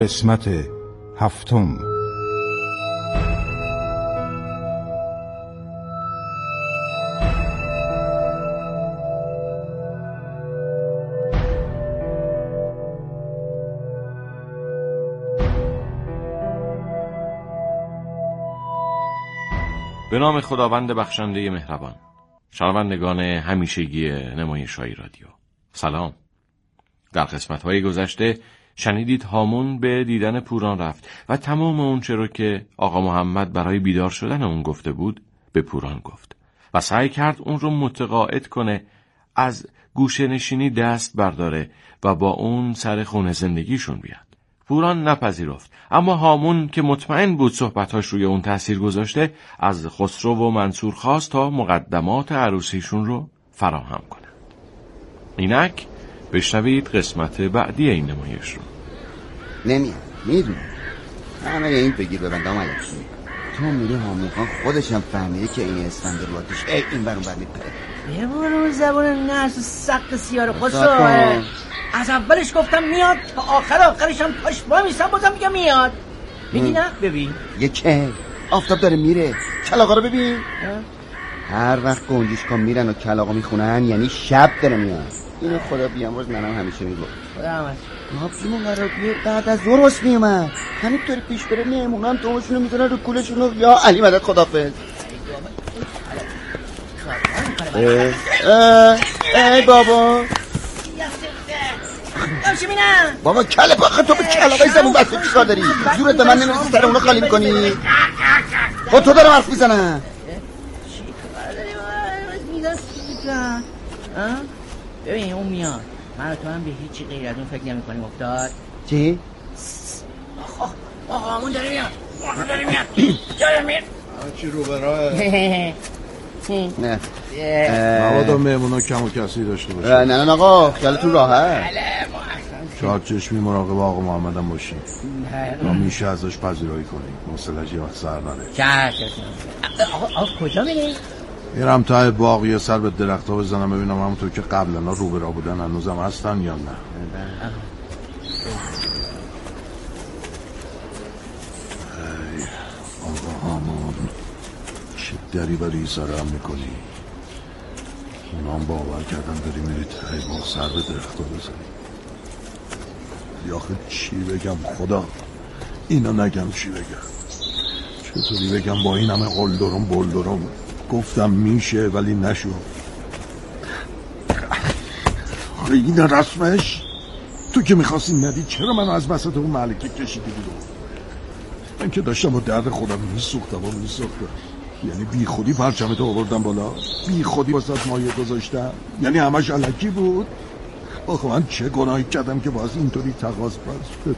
قسمت 7. به نام خداوند بخشنده مهربان. شنوندگان همیشگی نمایش‌های رادیو، سلام. در قسمت‌های گذشته شنیدید هامون به دیدن پوران رفت و تمام اون چه رو که آقا محمد برای بیدار شدن اون گفته بود به پوران گفت و سعی کرد اون رو متقاعد کنه از گوشه نشینی دست برداره و با اون سر خونه زندگیشون بیاد. پوران نپذیرفت، اما هامون که مطمئن بود صحبتاش روی اون تأثیر گذاشته از خسرو و منصور خواست تا مقدمات عروسیشون رو فراهم کنه. اینک بشنوید قسمت بعدی این نمایش رو. نمیاد، میدونم همه این بگیر ببندم علکی. تو میری هامون خان خودش هم فهمیده که این اسفند رو آتیش این برون بر میپره. یه بارو زبان نرس و سقط سیار خسرو. از اولش گفتم میاد تا آخرش هم پاش با میستم بازم میگم میاد. میگی نه؟ ببین یه که آفتاب داره میره، کلاغا رو ببین. هر وقت گنجیش کن میرن و کلاغا میخونن یعنی شب داره میاد. اینو خدا بیامرز، منم همیشه میگم خدا همش مابزیمون قرار بیه بعد از ظهر واسه میومد. همینطوری پیش بره میمون هم تومشونو میزنن رو کولشونو. یا علی مدد خدافظ. ای بابا امشی بینم بابا کله باخه تو به کلاغای زمون بسته چیکار داری؟ زورت به من نمیرسی سر اونو خالی میکنی؟ با تو دارم حرف میزنم. ببین اون میاد، من و تو هم به هیچی غیر از اون فکر نمی کنیم. افتاد چی؟ آقا همون داره میاد. داره میاد چی رو به راه؟ نه مبادا مهمونا کم و کسی داشته باشه. نه آقا خیالتون راحت. چهار چشمی مراقب آقا محمد هم باشیم ما میشه ازش پذیرایی کنیم. حوصله‌اش یه وقت سر نره. آقا کجا میری؟ میرم ته باغ یه سر به درخت‌ها بزنم ببینم همونطور که قبلا رو به راه بودن هنوزم هستن یا نه. ای آقا هامون چه دری بری سرم میکنی؟ اونام باور کردن داری میری ته باغ سر به درخت‌ها بزنی. یا آخه چی بگم خدا؟ اینا نگم چی بگم؟ چطوری بگم با این همه قلدرم گفتم میشه ولی نشد. آره این رسمش تو که میخواستی ندی چرا منو از وسط اون ملکه کشیدی بیرون؟ من که داشتم با درد خودم میسوختم. یعنی بی خودی پرچمتو آوردم بالا، بی خودی واسه مایه گذاشتم، یعنی همش الکی بود. آخه من چه گناهی کردم که باز اینطوری تقاضا پس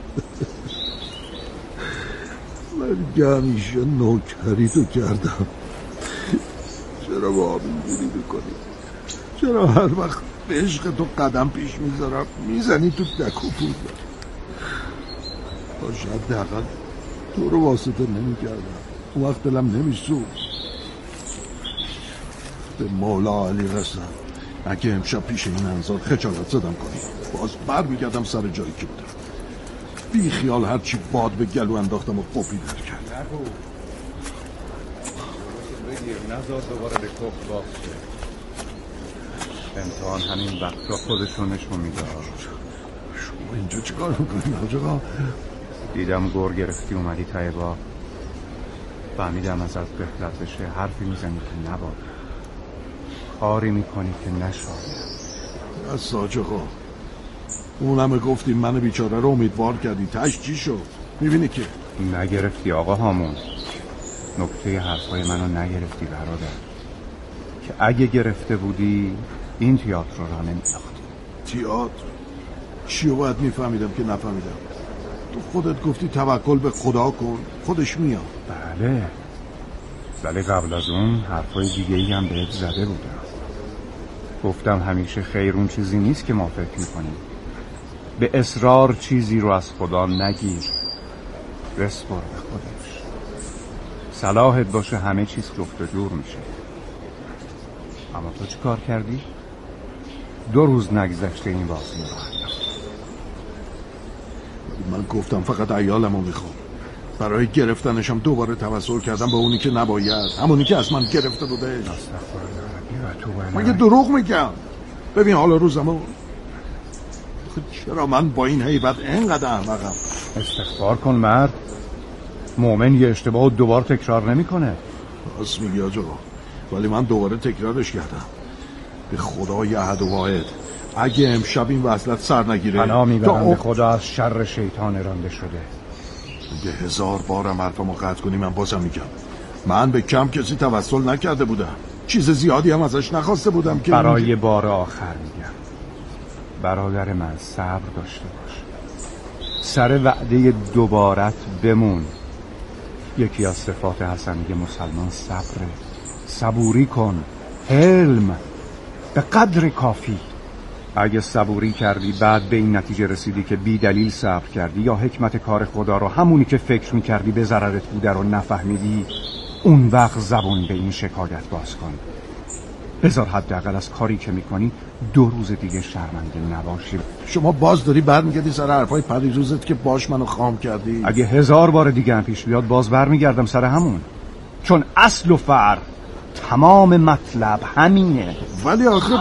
من همیشه نوکری تو کردم. چرا با اینجوری میکنی؟ چرا هر وقت به عشق تو قدم پیش میذارم میزنی تو دک و پول؟ شاید دقیقا تو رو واسطه نمیکردم، اون وقت دلم نمیسود. به مولا علی قسم اگه امشب پیش این انظار خجالت زدم کنی باز بر میگردم سر جایی که بودم. بی خیال هرچی باد به گلو انداختم و قپی در کرد. بگیر نزار دوباره به کف باز شه. امتحان همین وقت را خودشون نشون میده. شما اینجا چیکار میکنید آقا؟ دیدم گور گرفتی اومدی ته با فهمیدم از غفلت بشه حرفی میزنی که نباید، کاری میکنی که نشاید. از ساجه خواه اون همه گفتیم من بیچاره رو امیدوار کردی، تش چی شد؟ میبینی که نگرفتی آقا هامون. نکته حرفای منو نگرفتی برادر، که اگه گرفته بودی این تئاتر رو راه نمی‌انداختی. تئاتر؟ چیو باید میفهمیدم که نفهمیدم؟ تو خودت گفتی توکل به خدا کن خودش میاد. بله ولی قبل از اون حرفای دیگه‌ای هم بهت زده بودم. گفتم همیشه خیر اون چیزی نیست که ما فکر میکنیم. به اصرار چیزی رو از خدا نگیر، بسپر به خودش. صلاحت باشه همه چیز جفت و جور میشه. اما تو چی کار کردی؟ 2 روز نگذشته این بازی رو من گفتم فقط عیالمو میخوام. برای گرفتنشم دوباره توسل کردم به اونی که نباید، همونی که از من گرفته بوده. مگه دروغ میگم؟ ببین حالا روزمو. چرا من با این هیبت اینقدر احمقم؟ استغفار کن مرد. مؤمن یه اشتباه دوبار تکرار نمیکنه. راست میگی آجا، ولی من دوباره تکرارش کردم. به خدای احد و واحد اگه امشب این وصلت سر نگیره پناه میبرم به خدا از شر شیطان رانده شده. اگه 1000 بارم حرفمو قطع کنی من بازم میگم من به کم کسی توسل نکرده بودم. چیز زیادی هم ازش نخواسته بودم که برای بار آخر میگم برادر من صبر داشته باش. سر وعده دوبارت بمون. یکی از صفات حسنی مسلمان صبره. صبوری کن. حلم به قدر کافی. اگه صبوری کردی بعد به این نتیجه رسیدی که بی دلیل صبر کردی یا حکمت کار خدا رو همونی که فکر میکردی به ضررت بوده رو نفهمیدی، اون وقت زبون به این شکایت باز کن. بذار حداقل از کاری که میکنی 2 روز دیگه شرمنده نباشی. شما باز داری برمیگردی سر حرفای پریروزت که باش منو خام کردی. اگه 1000 بار دیگه هم پیش بیاد باز برمیگردم سر همون، چون اصل و فرع تمام مطلب همینه. ولی آخه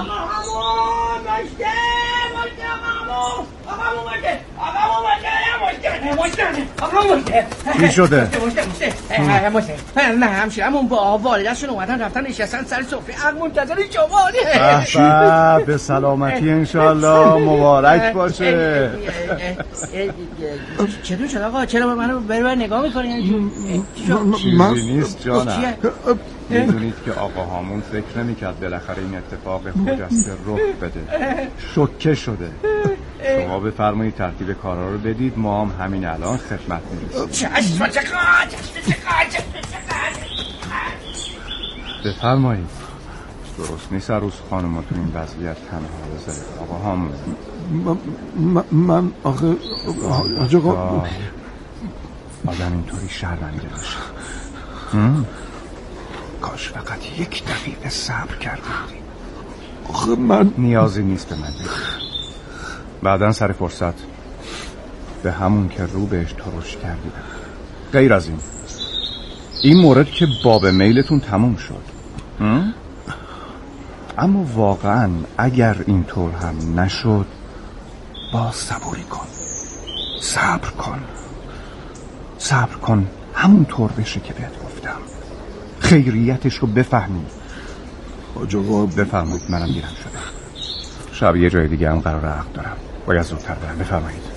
چی شده؟ نه همشیرمون با والده‌شون اومدن رفتن نشستن سر سفره عقل منتظر شما. به سلامتی انشالله. مبارک باشه. چطور شد آقا؟ چرا منو بر نگاه میکنی؟ چیزی نیست جانم. میدونید که آقا هامون فکر نمیکرد بالاخره این اتفاق خجسته رخ بده. شوکه شده. شما بفرمایید ترتیب کارا رو بدید، ما هم همین الان خدمت میرسیم. بفرمایید. درست نیست عروس خانم تو این وضعیت تنها بذارید. آقا هامون من آخه آقا آدم اینطوری شرمنده باشه. کاش فقط 1 دقیقه صبر کرده بودی. آخه من نیازی نیست به من بگی. بعداً سر فرصت به همون که رو بهش ترش کردی. غیر از این مورد که باب میلتون تموم شد. اما واقعاً اگر اینطور هم نشد باز صبوری کن. صبر کن همونطور بشه که بهت گفتم. خیریتش رو بفهمی. آقا بفرمایید. منم گیرم شده. شب یه جای دیگه هم قرار عقد دارم. باید زودتر برم. بفرمایید.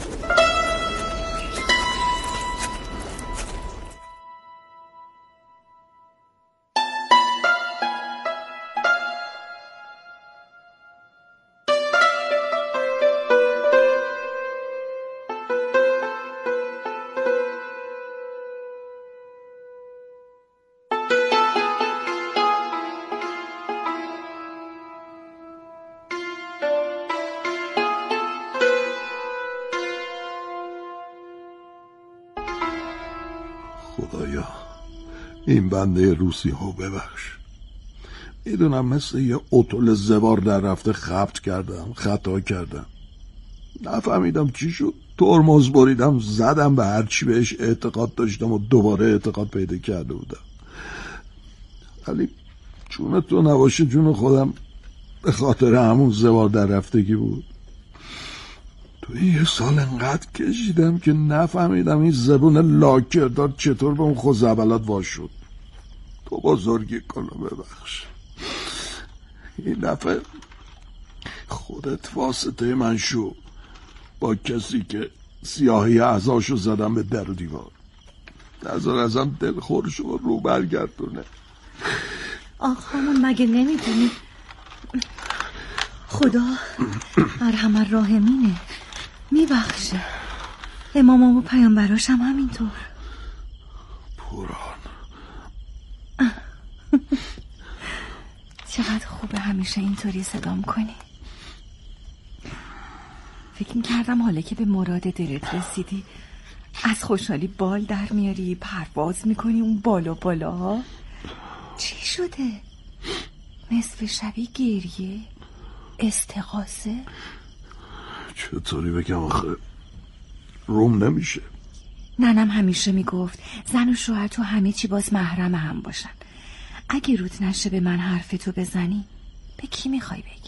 خدایا این بنده روسی ها ببخش. میدونم مثل یه اتول زوار در رفته خطا کردم. نفهمیدم چی شد. ترمز بریدم زدم به هرچی بهش اعتقاد داشتم و دوباره اعتقاد پیدا کرده بودم. ولی جون تو نباشه جون خودم به خاطر همون زوار در رفتگی بود. تو یه سال انقدر کشیدم که نفهمیدم این زبون لاکردار چطور به اون خوزعبلات واش شد. تو بزرگی کنو ببخش. این دفعه خودت واسطه من شو با کسی که سیاهی اعضاشو زدم به در و دیوار. نظر ازم دلخور شو رو برگردونه. آقامون مگه نمیدونی خدا ارحم الراحمینه، میبخشه. امامم و پیامبراش هم همینطور. پوران چقدر خوبه همیشه اینطوری صدام کنی. فکر میکردم حالا که به مراد دلت رسیدی از خوشحالی بال در میاری، پرواز میکنی اون بالا ها. چی شده؟ نصف شبی گریه؟ استغاثه؟ چطوری بگم آخه روم نمیشه. ننم همیشه میگفت زن و شوهر تو همه چی باز محرم هم باشن. اگه روت نشه به من حرفتو بزنی به کی میخوای بگی؟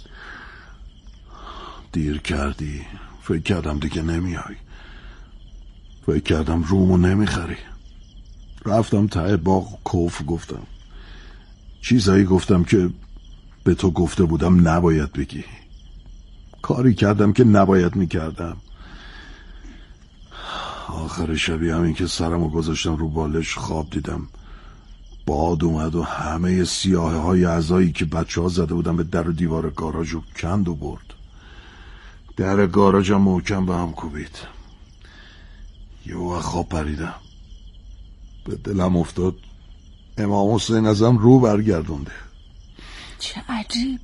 دیر کردی. فکر کردم دیگه نمیای. فکر کردم رومو نمیخری. رفتم ته باغ کف گفتم. چیزایی گفتم که به تو گفته بودم نباید بگی. کاری کردم که نباید میکردم. آخر شبی همین که سرمو گذاشتم رو بالش خواب دیدم باد اومد و همه سیاهه های اعضایی که بچه ها زده بودم به در و دیوار گاراژو کند و برد. در گاراژم محکم به هم کوبید. یه وقت خواب پریدم. به دلم افتاد امام حسین ازم رو برگردونده. چه عجیب.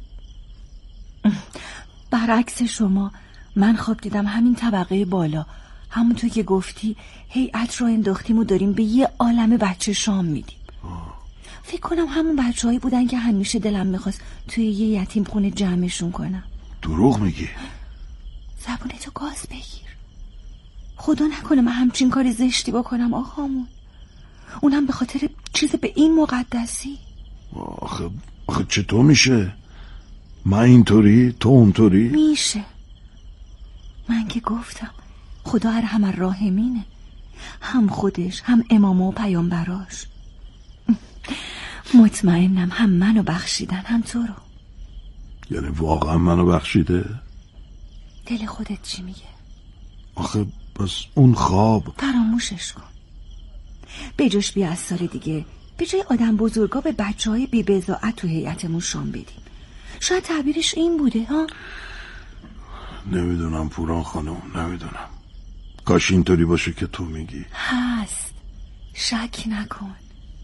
برعکس شما من خواب دیدم همین طبقه بالا همونطور که گفتی هیئت رو انداختیم و داریم به یه عالم بچه شام میدیم. فکر کنم همون بچه‌هایی بودن که همیشه دلم میخواست توی یه یتیم خونه جمعشون کنم. دروغ میگی؟ زبونتو گاز بگیر. خدا نکنه من همچین کار زشتی بکنم آقامون، اونم به خاطر چیز به این مقدسی. آخه چطور میشه؟ من اینطوری تو اونطوری؟ میشه. من که گفتم خدا ارحم الراحمینه، هم خودش هم امام و پیامبراش. مطمئنم هم منو بخشیدن هم تو رو. یعنی واقعا منو بخشیده؟ دل خودت چی میگه؟ آخه بس اون خواب فراموشش کن. بجاش بیا از سال دیگه به جای آدم بزرگا به بچه های بی بضاعت تو هیئتمون شام بدیم. شاید تعبیرش این بوده ها؟ نمیدونم پوران خانم، نمیدونم. کاش اینطوری باشه که تو میگی. هست، شک نکن.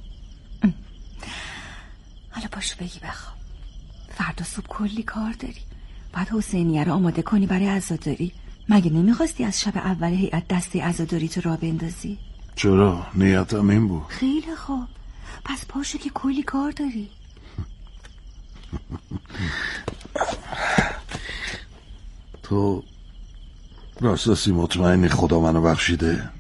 حالا پاشو بگی بخواب. فردا صبح کلی کار داری. باید حسینیه رو آماده کنی برای عزاداری. مگه نمیخواستی از شب اول هیئت دسته عزاداری تو راه بندازی؟ چرا؟ نیتم این بود. خیلی خوب. پس پاشو که کلی کار داری. تو راستی مطمئنی خدا منو بخشیده؟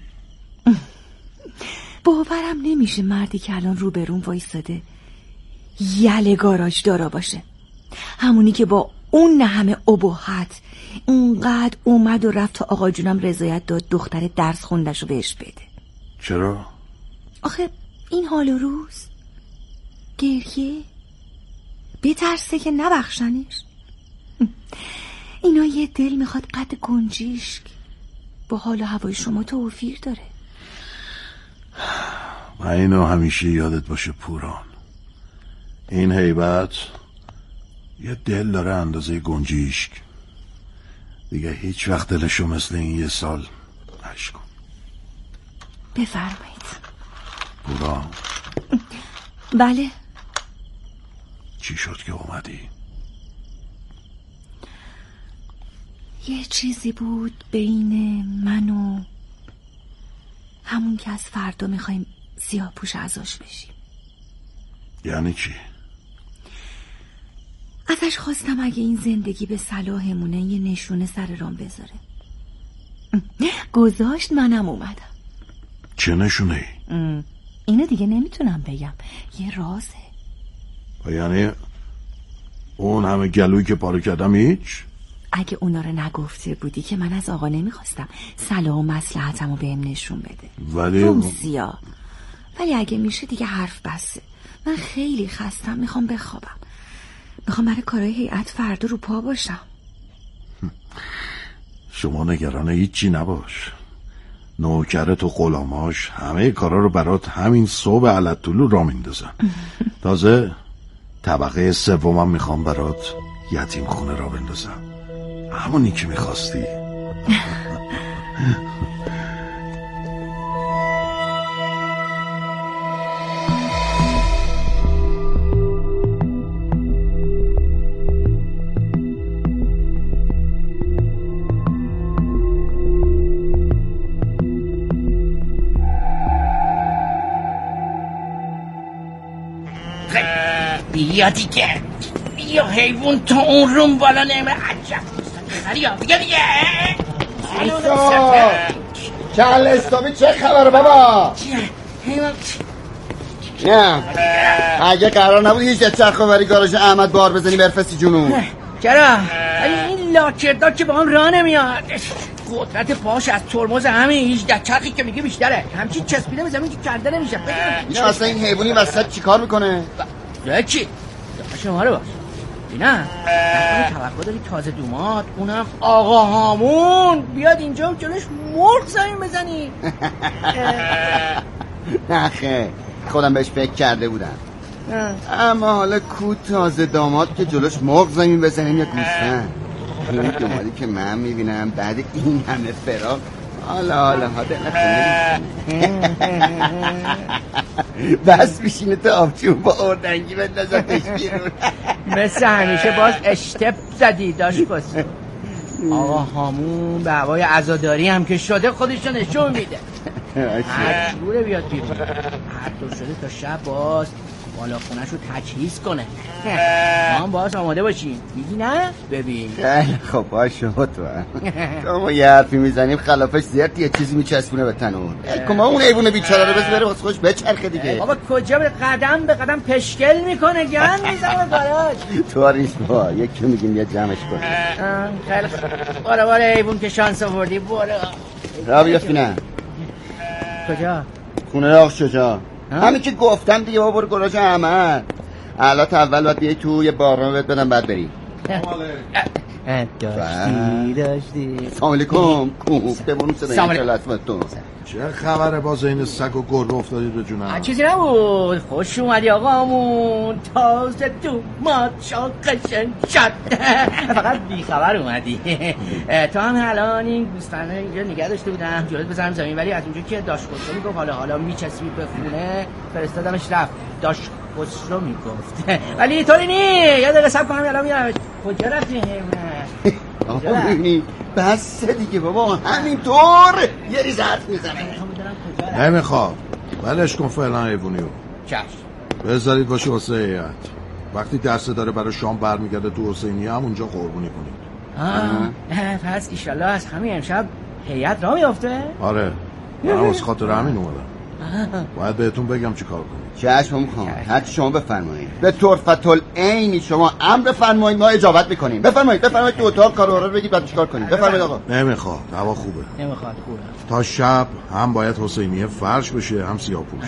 باورم نمیشه مردی که الان روبرون وایساده یله گاراژ دارا باشه، همونی که با اون همه ابهت اونقدر اومد و رفت تا آقا جونم رضایت داد دختر درس خوندشو بهش بده. چرا؟ آخه این حال و روز گریه بترسه که نبخشنش. اینا یه دل میخواد قد گنجیشک با حال و هوای شما توفیر داره. و اینو همیشه یادت باشه پوران، این هیبت یه دل داره اندازه گنجیشک. دیگه هیچ وقت دلشو مثل این یه سال نشکن. بفرمایید. پوران. بله. چی شد که اومدی؟ یه چیزی بود بین من و همون که از فردا میخوایم سیاه پوش ازاش بشیم. یعنی چی؟ ازش خواستم اگه این زندگی به صلاحمونه یه نشونه سر رام بذاره. گذاشت، منم اومدم. چه نشونه ای؟ اینو دیگه نمیتونم بگم، یه رازه. یعنی اون همه گلویی که پاره کردم هیچ؟ اگه اونا رو نگفته بودی که من از آقا نمیخواستم صلاح و مصلحتمو بهم نشون بده. ولی اگه میشه دیگه حرف بسته. من خیلی خستم، میخوام بخوابم. میخوام برای کارهای هیئت فردا رو پا باشم. شما نگران هیچی نباش. نوکرت و غلاماش همه کارا رو برات همین صبح علتطلو را میندازن. تازه طبقه سومم میخوام برات یتیم خونه را بندازم، همونی که میخواستی. بیا دیگه، بیا حیوان تا اون روم بالا نمه. عجب بیا دیگه. چالستومی چه خبره بابا؟ نه اگه قرار نبود هیچ چرخ بری گاراژ احمد بار بزنی برفستی جنوب. چرا؟ این لاکردار که با هم راه نمیاد. قدرت پاش از ترمز همین 18 چرخی که میگه بیشتره. همچین چسبیده به زمین که کنده نمیشه. نه اصلا این حیوانی وسط چیکار میکنه؟ چی؟ شما رو باش. نه توقع داری تازه دومات اونم آقا هامون بیاد اینجا جلوش مرغ زمین بزنی؟ نه خیر خودم بهش فکر کرده بودم. اما حالا کو تازه داماد که جلوش مرغ زمین بزنیم یا گوسفند؟ این دامادی که من میبینم بعد این همه فراق حالا بس میشینه تو آبچون با اردنگی بندازتش بیرون. مثل همیشه باز اشتب زدی داشت بسید. آقا هامون به هوای عزاداری هم که شده خودشو نشون میده. هر جوره بیاد بیرون. هر طور شده تا شب باز بالا خونه‌شو تجهیز کنه. ما هم باز آماده باشیم. میگی نه؟ ببین. خب باشه تو ما یه حرفی میزنیم خلافش زیاد یه چیزی میچسبونه به تنور. کما اون حیوان بیچاره رو بذاره واسه خودش بچرخه دیگه. بابا کجا به قدم به قدم پشکل میکنه گن میزنه گاراژ. تو آریش با یکی میگیم یه جمعش کن. خیلی باره حیوان که شانس آوردی باره. را بیافتی نه. کجا؟ خونه آقا شجاع. همین که گفتم دیگه بابا برو گاراژ احمد. الان اول باید بیای تو یه بارنامه بهت بدم بعد بری. داشتی سلام علیکم. ببونم تو چه خبره باز این سگ و گربه افتادید به جونم؟ چیزی نبود. خوش اومدی آقامون. تازه تو مات شاقشن شد. فقط بیخبر اومدی. تو هم الان این گوسفنده اینجا نگه داشته بودم جلوت بزنم زمین ولی از اونجا که داشت خسرو میگفت حالا میچسبی به خونه فرستادمش رفت. داشت خسرو میگفت ولی طوری نی. یاد رسب کنم الان میارم. کجا رفتی حیوانه؟ آقا ببینی بس دیگه بابا همینطور یه ریز حرف میزنه. نمیخواد ولش کن فعلا حیوانیو. چشم بذارید باشه واسه هیئت. وقتی درسه داره برای شام برمیگرده تو حسینی هم اونجا قربونی کنید. پس ایشالله از همین امشب هیئت راه میافته؟ آره من از خاطر همین اومدم. باید بهتون بگم چی کار کنید. چشم خان هر شما بفرمایید. به طرفت العین شما امر بفرمایید ما اجابت میکنیم. بفرمایید تو اتاق کارو رو بگید بعد چیکار کنیم. بفرمایید آقا. نمیخواد هوا خوبه. نمیخواد خوبه. تا شب هم باید حسینیه فرش بشه هم سیاه‌پوش.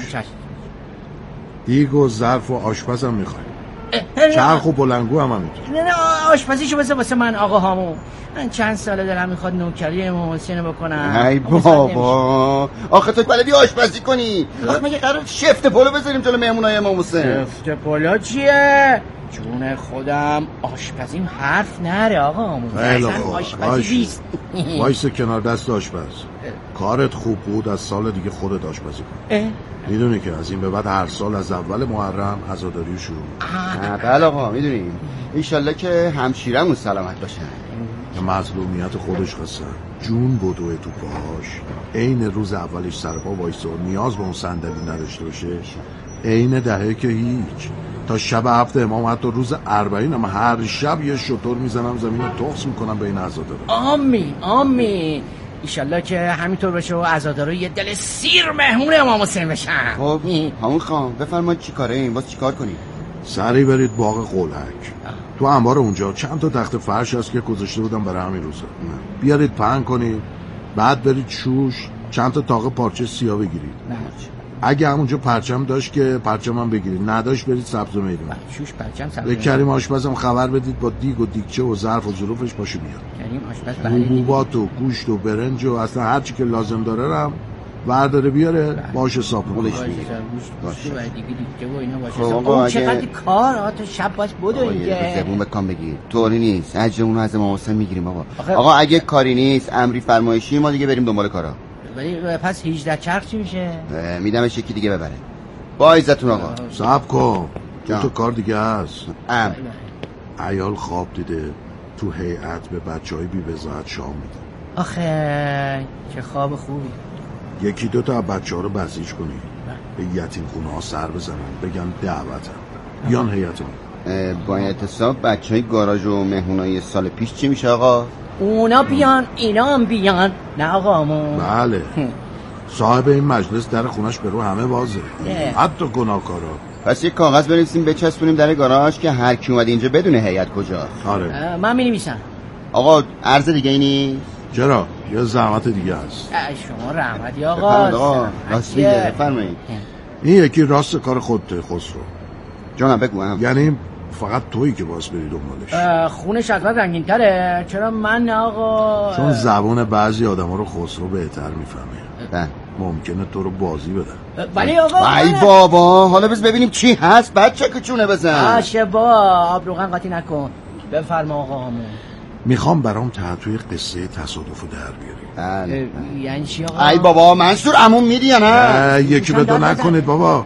دیگ و ظرف و آشپز هم میخوایم. چرخ و بلنگو هم همینطور. نه آشپزیشو بذار واسه من آقا هامون. من چند ساله دارم میخواد نوکری امام حسین بکنم. ای بابا آخه تو بلدی آشپزی کنی؟ آخه مگه قرار شفت پلو بذاریم جلو مهمونای امام حسین؟ شفت پلو چیه؟ جون خودم آشپزیم حرف نره آقا هامون. آشپزی نیست. وایس کنار دست آشپز. کارت خوب بود از سال دیگه خودت آشپزی کن. میدونی که از این به بعد هر سال از اول محرم عزاداری شروع. بله آقا میدونیم. ایشالله که همشیرمون سلامت باشن. مظلومیت خودش خسته جون بدوه تو پاهاش عین روز اولش سر پا وایسه نیاز به اون صندلی نداشته باشه. عین دهه که هیچ تا شب هفته امام حتی روز 40 هم هر شب یه شطور میزنم زمین رو تخص میکنم بین عزاداره. آمین ایشالله که همینطور بشه و عزاداره یه دل سیر مهمون امام حسین بشن. خب همون خان بفرمایید چی کاره این باز چی کار کنیم؟ سریع برید باغ قلعک. تو انبار اونجا چند تا تخت فرش هست که گذاشته بودم برای همین روزا. بیارید پهن کنید بعد برید شوش چند تا تاقه پارچه سیاه بگیرید. اگه همونجا پرچم داشت که پرچم هم بگیرید نداشت برید سبز و میدون. شوش پرچم سبز. به کریم آشپزم خبر بدید با دیگ و دیگچه و ظرف و ظروفش باشه بیاد. کریم آشپز حبوبات و گوشت و برنج و اصلا هر چی که لازم داره هم برداره بیاره باشه حساب کنه. اون چقدر کار تو شب باش بدو دیگه. زبون بکن بگیر. طوری نیست. اجرمون از امام حسین میگیریم بابا. آقا اگه کاری نیست امری فرمایشی ما دیگه بریم دنبال کارا. ولی پس 18 چرخ چی میشه؟ میدمش یکی دیگه ببره. با عزتون آقا. صبر کن. تو کار دیگه هست. عیال خواب دیده تو هیئت به بچهای بی بضاعت شام میده. آخه چه خواب خوبی. یکی دو تا بچه‌ها رو بسیج کنی به یتیم خونه ها سر بزنن بگن دعوتم بیان هیئتمون. با اعتصاب بچهای گاراژ و مهمونای سال پیش چی میشه آقا؟ اونا بیان اینا هم بیان. نه آقامون. بله صاحب این مجلس در خونش به رو همه بازه، حتی گناهکارا. پس یک کاغذ بنویسیم بچسبونیم در گاراژ که هر کی اومد اینجا بدون هیئت کجاست. آره من می‌نویسم. آقا عرض دیگه اینی؟ چرا؟ یه زحمت دیگه هست. شما رحمتی آقا. راست میگه بفرمایید. این یکی راست کار خودته خسرو. جانم بگو هم. یعنی فقط تویی که باز بری دنبالش. خونش از من رنگین تره. چرا من آقا؟ چون زبون بعضی آدم ها رو خسرو بهتر میفهمه. بله. ممکنه تو رو بازی بدن. ولی آقا ای بابا حالا بس ببینیم چی هست بعد چونه بزن. باشه با آب روغن قاطی نکن. بفرما آقا همون. میخوام برام توی قصه تصادفو در بیاری. بله. یعنی چی آقا؟ ای بابا منصور عموم میدی یا نه؟ یکی رو نکنید بابا.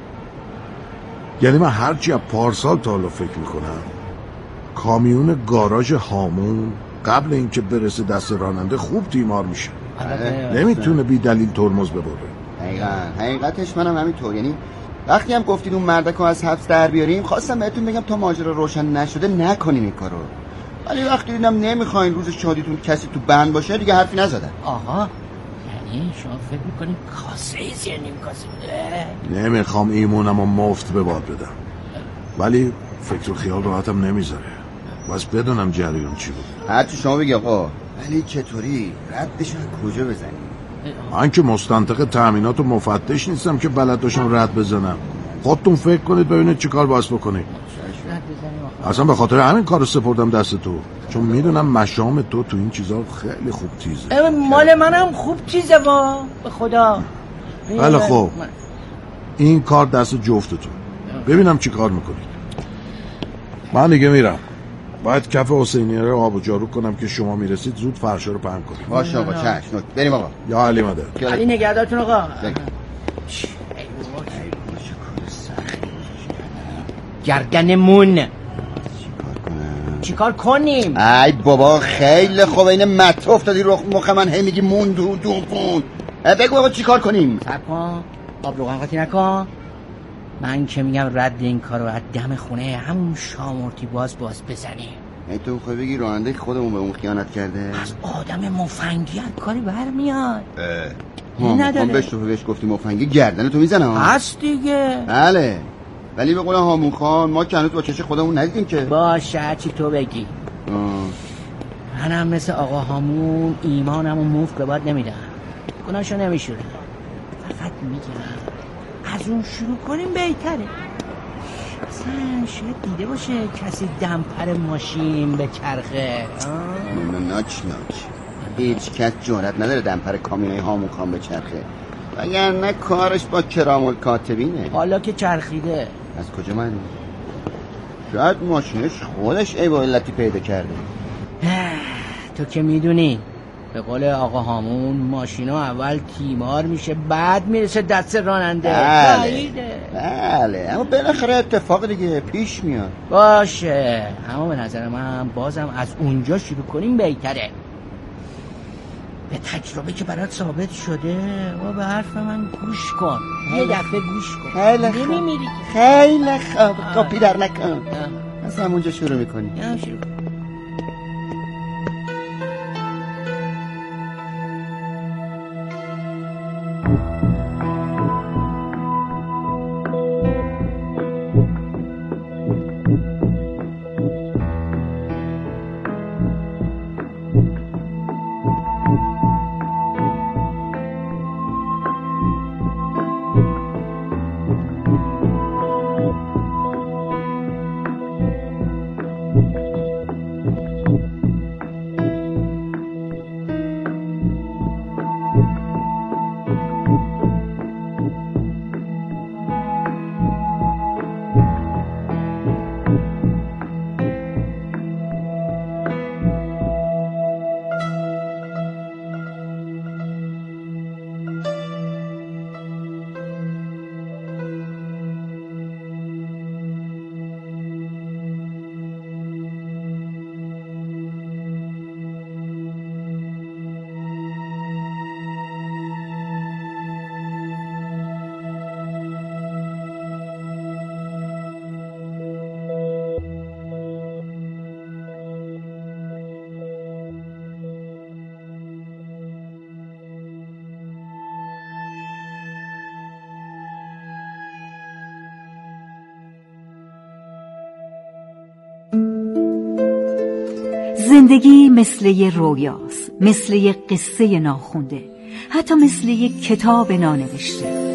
یعنی من هرچی از پارسال تا حالا فکر میکنم کامیون گاراژ هامون قبل اینکه برسه دست راننده خوب تیمار میشه. نمیتونه بی دلیل ترمز ببره. حقیقتش منم همینطور. یعنی وقتی هم گفتید اون مردکو از حبس در بیاریم خواستم بهتون بگم تا ماجرا روشن نشده نکنیم این کارو. ولی وقتی دیدم نمیخواین روز شادیتون کسی تو بند باشه دیگه حرفی نزدم. آها یعنی شما فکر میکنین کاسه زیر نیم کاسه بوده؟ نمیخوام ایمونم و مفت به باد بدم ولی فکر و خیال راحتم نمیذاره. بس بدونم جریان چی بود. هرچی شما بگی آقا. ولی چطوری ردش کجا بزنیم؟ من که مستنطق تأمینات و مفتش نیستم که بلد باشم رد بزنم. خودتون فکر کنید ببینید چی کار باید بکنید. اصلا به خاطر همین کارو سپردم دست تو چون میدونم مشام تو این چیزا خیلی خوب تیزه. مال منم خوب تیزه با به خدا. بله خب این کار دست جفتتون. ببینم چی کار میکنید. من دیگه میرم. باید کف حسینیه رو آب و جارو کنم که شما میرسید زود فرشا رو پهن کنید. باشه آقا چشم. بریم آقا. یا علی مدد. علی نگهدارتون آقا. گردنمون چیکار کنیم؟ ای بابا خیلی خوب. این مته افتادی رو مخ من هی میگی موندو بگو آقا چیکار کنیم؟ صبر کن آب روغن قاطی نکن. من که میگم رد این کارو از دم خونه همون شامورتی باز بزنیم. ای تو میخوای بگی راننده خودمون به اون خیانت کرده؟ از آدم مفنگی کاری برمیاد. نداره. بهش گفتی مفنگی گردن تو میزنه. هست دیگه. بله ولی به قول هامون خان ما که هنوز با چش خودمون ندیدیم که. باشه چی تو بگی. منم مثل آقا هامون ایمانمو مفت به باد نمیدم. گناهشو نمیشورم. فقط میگم از اون شروع کنیم بهتره. اصلا شاید دیده باشه کسی دمپر ماشین به چرخه. ناچ هیچ کس جرئت نداره دمپر کامیونای هامون خان به چرخه وگرنه کارش با کرام الکاتبینه. حالا که چرخیده از کجا معلوم؟ شاید ماشینش خودش عیب و علتی پیدا کرده. تو که میدونی به قول آقا هامون ماشینا اول تیمار میشه بعد میرسه دست راننده. بله اما بالاخره اتفاق دیگه پیش میاد. باشه اما به نظر من بازم از اونجا شروع کنیم بهتره. به تجربه که برات ثابت شده و به حرف من گوش کن. یه دفعه گوش کن. خیلی خوب کپی در نکن. از همونجا شروع میکنی. شروع کن. زندگی مثل یه رویاست، مثل یه قصه ناخونده، حتی مثل یه کتاب نانوشته.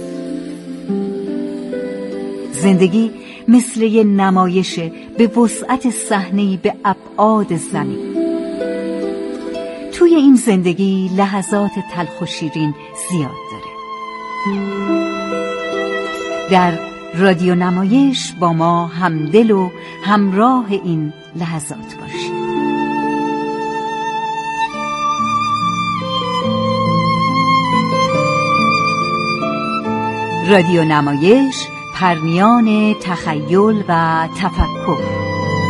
زندگی مثل یه نمایشه به وسعت صحنه‌ای به ابعاد زمین. توی این زندگی لحظات تلخ و شیرین زیاد داره. در رادیو نمایش با ما همدل و همراه این لحظات باشید. رادیو نمایش، پرمیان تخیل و تفکر.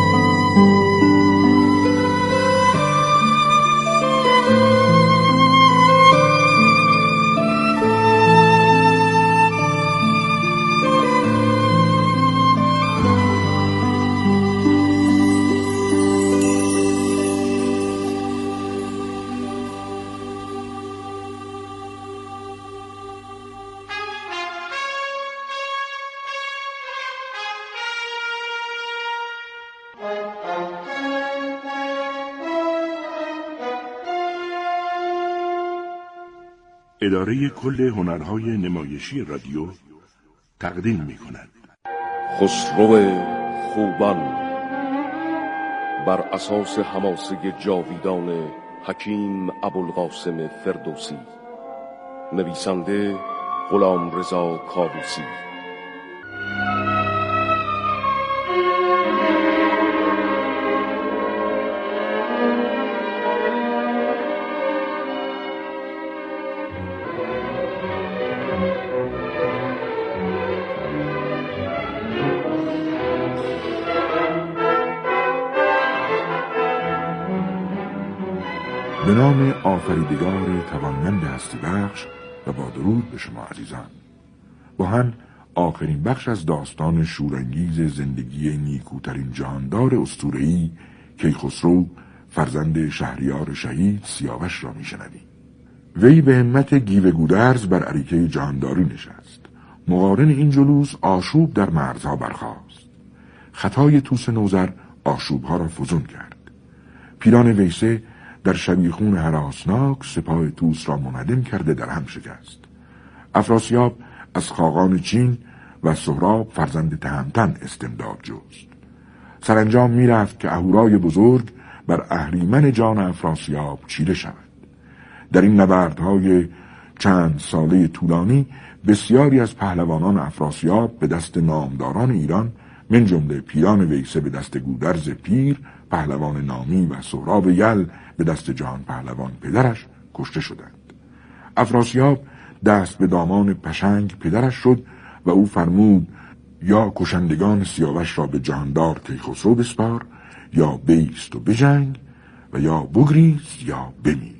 اداره کل هنرهای نمایشی رادیو تقدیم می‌کند. خسرو خوبان بر اساس حماسه جاویدان حکیم ابوالقاسم فردوسی، نویسنده غلامرضا کاووسی. به نام آفریدگار توانمند هستی بخش و با درود به شما عزیزان، با هم آخرین بخش از داستان شورانگیز زندگی نیکوترین جهاندار اسطوره‌ای کیخسرو فرزند شهریار شهید سیاوش را میشنویم. وی به همت گیو گودرز بر اریکه جهانداری نشست. مقارن این جلوس آشوب در مرزها برخاست. خطای طوس نوذر آشوبها را فزون کرد. پیران ویسه در شبیخون هراسناک سپاه طوس را منهدم کرده در هم شکست. افراسیاب از خاقان چین و سهراب فرزند تهمتن استمداد جست. سرانجام میرفت که اهورای بزرگ بر اهریمن جان افراسیاب چیره شود. در این نبردهای چند ساله طولانی بسیاری از پهلوانان افراسیاب به دست نامداران ایران من جمله پیران ویسه به دست گودرز پیر پهلوان نامی و سهراب یل به دست جهان پهلوان پدرش کشته شدند. افراسیاب دست به دامان پشنگ پدرش شد و او فرمود یا کشندگان سیاوش را به جهاندار کیخسرو بسپار، یا بایست و بجنگ، و یا بگریز یا بمیر.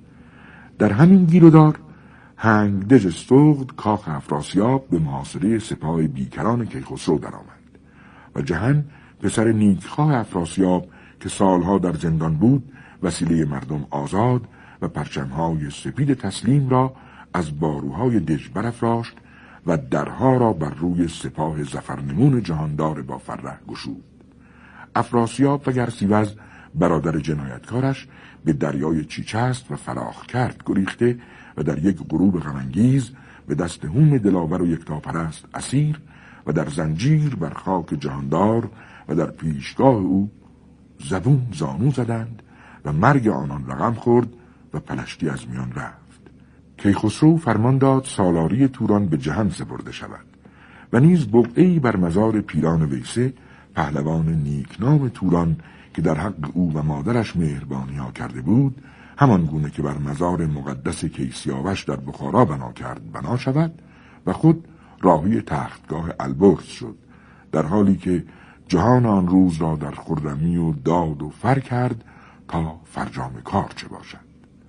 در همین گیرودار هنگدژ استوغد کاخ افراسیاب به محاصره سپاه بیکران کیخسرو درآمد و جهان پسر نیکخواه افراسیاب که سالها در زندان بود وسیله مردم آزاد و پرچمهای سپید تسلیم را از باروهای دژ برافراشت و درها را بر روی سپاه ظفرنمون جهاندار با فرح گشود. افراسیاب و گرسیوز برادر جنایتکارش به دریای چیچست و فراخ کرد گریخته و در یک غروب غمانگیز به دست هوم دلاور و یکتاپرست اسیر و در زنجیر بر خاک جهاندار و در پیشگاه او زبون زانو زدند و مرگ آنان رقم خورد و پلشتی از میان رفت. کیخسرو فرمان داد سالاری توران به جهان سپرده شود و نیز بقعه‌ای بر مزار پیران ویسه پهلوان نیکنام توران که در حق او و مادرش مهربانی ها کرده بود، همان گونه که بر مزار مقدس کیسیاوش در بخارا بنا کرد بنا شود و خود راهی تختگاه البرز شد، در حالی که جهان آن روز را در خرمی و داد و فر کرد تا فرجام کار چه باشد.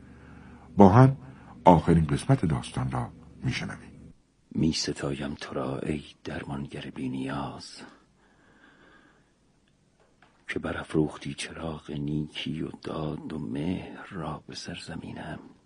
با هم آخرین قسمت داستان را میشنویم. می ستایم تو را ای درمانگر بی نیاز، که برافروختی چراغ نیکی و داد و مهر را به سرزمینم.